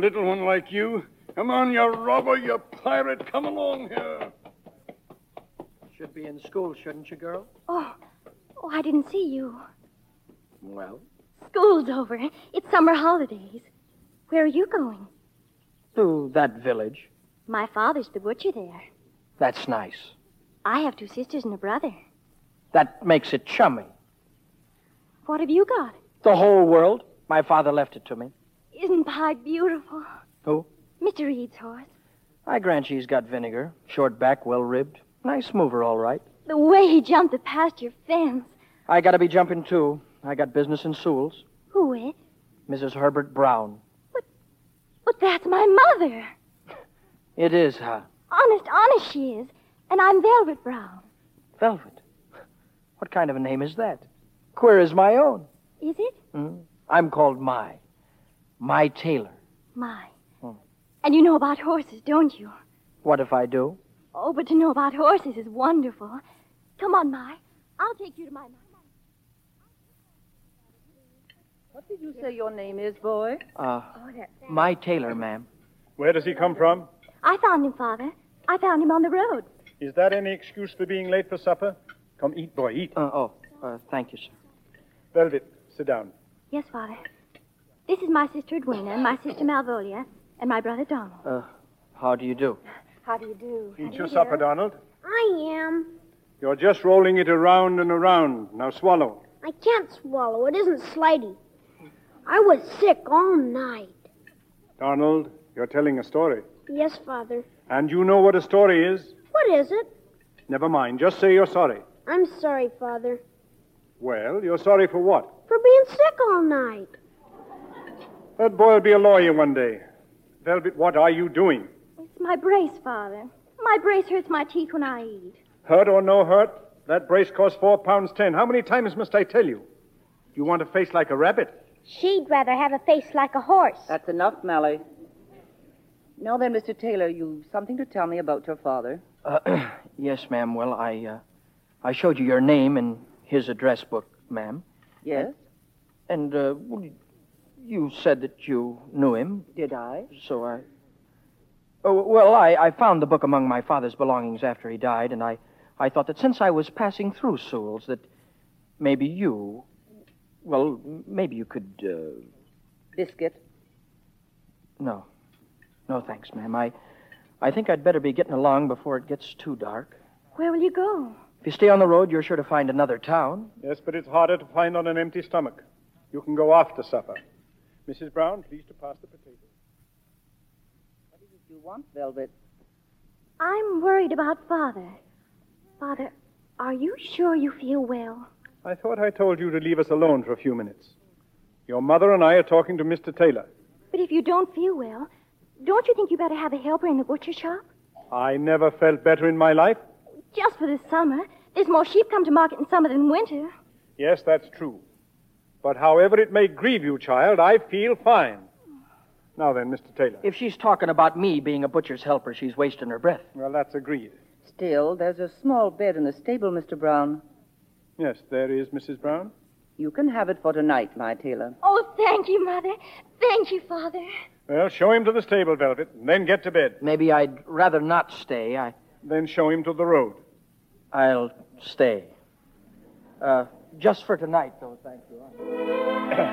Little one like you. Come on, you robber, you pirate. Come along here. Should be in school, shouldn't you, girl? Oh, I didn't see you. Well, School's over. It's summer holidays. Where are you going? to that village. My father's the butcher there. That's nice. I have 2 sisters and a brother. That makes it chummy. What have you got? The whole world. My father left it to me. Isn't Pie beautiful? Who? Mr. Reed's horse. I grant she's got vinegar. Short back, well-ribbed. Nice mover, all right. The way he jumped the pasture fence. I gotta be jumping, too. I got business in Sewell's. Who with? Mrs. Herbert Brown. But that's my mother. It is, huh? Honest she is. And I'm Velvet Brown. Velvet. What kind of a name is that? Queer as my own. Is it? I'm called My Taylor. My. And you know about horses, don't you? What if I do? Oh, but to know about horses is wonderful. Come on, My. I'll take you to my mama. What did you say your name is, boy? My Taylor, ma'am. Where does he come from? I found him, Father. I found him on the road. Is that any excuse for being late for supper? Come eat, boy, eat. Thank you, sir. Velvet, sit down. Yes, Father. This is my sister Edwina and my sister Malvolia and my brother Donald. How do you do? How do you do? Eat your supper, Donald. I am. You're just rolling it around and around. Now swallow. I can't swallow. It isn't Slidey. I was sick all night. Donald, you're telling a story. Yes, Father. And you know what a story is? What is it? Never mind. Just say you're sorry. I'm sorry, Father. Well, you're sorry for what? For being sick all night. That boy'll be a lawyer one day. Velvet, what are you doing? It's my brace, Father. My brace hurts my teeth when I eat. Hurt or no hurt, that brace costs £4.10. How many times must I tell you? You want a face like a rabbit? She'd rather have a face like a horse. That's enough, Mally. Now then, Mr. Taylor, you've something to tell me about your father. Yes, ma'am. Well, I showed you your name in his address book, ma'am. Yes? And, you said that you knew him. Did I? So I found the book among my father's belongings after he died, and I thought that since I was passing through Sewell's, that maybe you could, Biscuit. No, thanks, ma'am. I think I'd better be getting along before it gets too dark. Where will you go? If you stay on the road, you're sure to find another town. Yes, but it's harder to find on an empty stomach. You can go after supper. Mrs. Brown, please to pass the potatoes. What is it you want, Velvet? I'm worried about Father. Father, are you sure you feel well? I thought I told you to leave us alone for a few minutes. Your mother and I are talking to Mr. Taylor. But if you don't feel well, don't you think you better have a helper in the butcher shop? I never felt better in my life. Just for the summer. There's more sheep come to market in summer than winter. Yes, that's true. But however it may grieve you, child, I feel fine. Now then, Mr. Taylor. If she's talking about me being a butcher's helper, she's wasting her breath. Well, that's agreed. Still, there's a small bed in the stable, Mr. Brown. Yes, there is, Mrs. Brown. You can have it for tonight, my Taylor. Oh, thank you, Mother. Thank you, Father. Well, show him to the stable, Velvet, and then get to bed. Maybe I'd rather not stay. Then show him to the road. I'll stay. Just for tonight, though, thank you.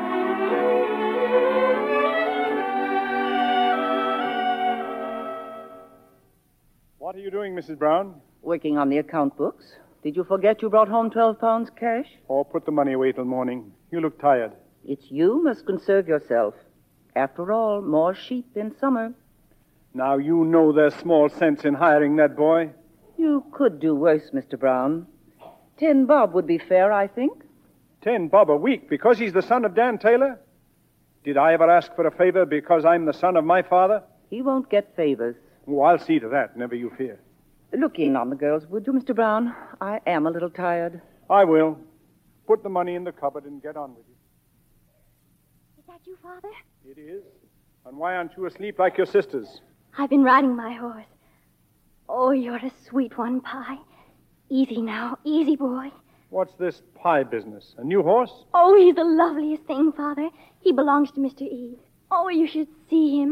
What are you doing, Mrs. Brown? Working on the account books. Did you forget you brought home 12 pounds cash? Oh, put the money away till morning. You look tired. It's you must conserve yourself. After all, more sheep in summer. Now, you know there's small sense in hiring that boy. You could do worse, Mr. Brown. 10 bob would be fair, I think. 10 bob a week because he's the son of Dan Taylor? Did I ever ask for a favor because I'm the son of my father? He won't get favors. Oh, I'll see to that, never you fear. Look in on the girls, would you, Mr. Brown? I am a little tired. I will. Put the money in the cupboard and get on with you. Is that you, Father? It is. And why aren't you asleep like your sisters? I've been riding my horse. Oh, you're a sweet one, Pie. Easy now. Easy, boy. What's this pie business? A new horse? Oh, he's the loveliest thing, Father. He belongs to Mr. Eve. Oh, you should see him.